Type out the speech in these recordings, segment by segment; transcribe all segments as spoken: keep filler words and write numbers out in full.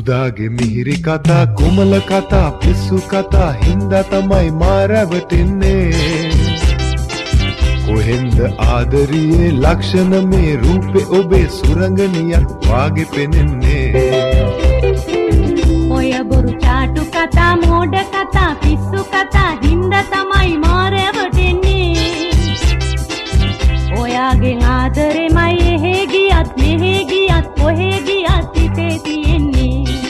සුදාගේ මිහිරි කතා කුමල කතා පිස්සු කතා හින්දා තමයි මා රැවටෙන්නේ කොහෙන්ද ආදරියේ ලක්ෂණ මේ රූපේ ඔබේ සුරංගනියක් වාගේ පෙනෙන්නේ ඔය බොරු චාටු කතා මෝඩ කතා පිස්සු කතා හින්දා තමයි මා රැවටෙන්නේ ඔයාගෙන් ආදරෙමයි එහෙ ගියත් මෙහෙ ගියත් කොහෙ ගියත් හිතේ තියෙන්නේ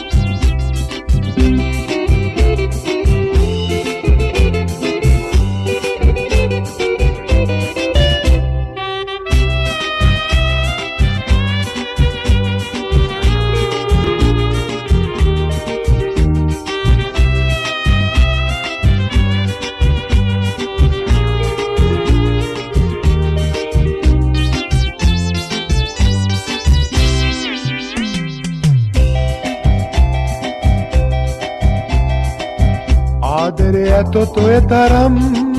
ආදරේ ඇතොත් ඔය තරම්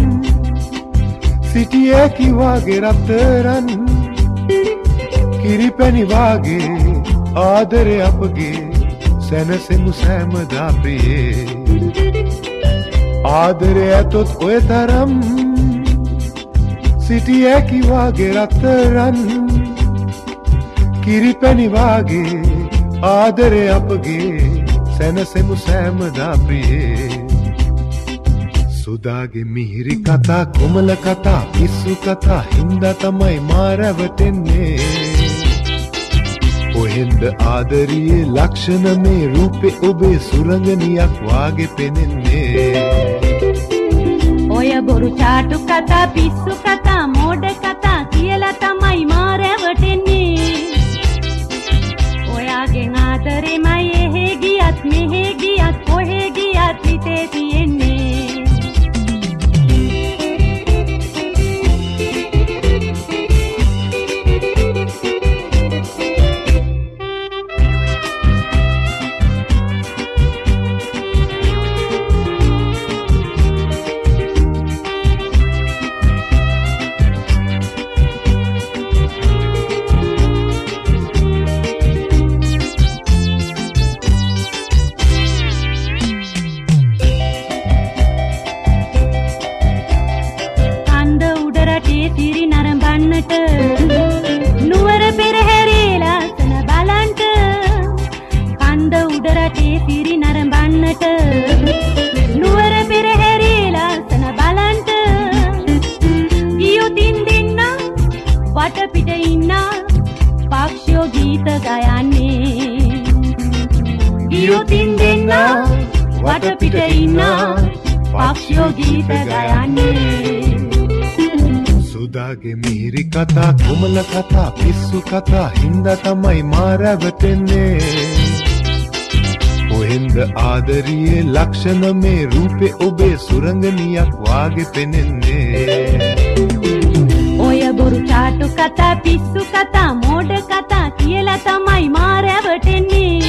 සිටියේ කිවාගේ රත්තරන් කිරිපැණි වාගේ ආදරේ අපගේ සැනසෙමු සෑමදා ප්‍රියේ ආදරේ ඇතොත් ඔය තරම් සිටියේ කිවාගේ රත්තරන් කිරිපැණි වාගේ ආදරේ අපගේ සැනසෙමු සෑමදා ප්‍රියේ සුදාගේ මිහිරි කතා කොමල කතා පිස්සු කතා හින්දා තමයි මා රැවටෙන්නේ කොහෙන්ද ආදරියේ ලක්ෂණ මේ රූපේ ඔබේ සුරංගනියක් වාගේ පෙනෙන්නේ ඔය බොරු චාටු කතා පිස්සු කතා මෝඩ කතා කියලා තමයි මා රැවටෙන්නේ ඔයාගෙන් ආදරෙමයි එහෙ ගියත් මෙහෙ ගියත් කොහෙ ගියත් හිතේ තියෙන්නේ තිරි නරඹන්නට නුවර පෙරහැරේ ලස්සන බලන්ට කන්ද උඩ රටේ තිරි නරඹන්නට නුවර පෙරහැරේ ලස්සන බලන්ට ගියොතින් දෙන්න වටපිට ඉන්න පක්ෂෝ ගීත ගයන්නේ ගියොතින් දෙන්න වටපිට ඉන්න පක්ෂෝ ගීත ගයන්නේ සුදාගේ මිහිරි කතා කොමල කතා පිස්සු කතා හින්දා තමයි මා රැවටෙන්නේ කොහෙන්ද ආදරියේ ලක්ෂණ මේ රූපේ ඔබේ සුරංගනියක් වාගේ පෙනෙන්නේ ඔය බොරු චාටු කතා පිස්සු කතා මෝඩ කතා කියලා තමයි මා රැවටෙන්නේ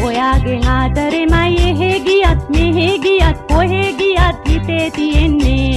ඔයාගෙන් ආදරෙමයි එහෙ ගියත් මෙහෙ ගියත් කොහෙ ගියත් හිතේ තියෙන්නේ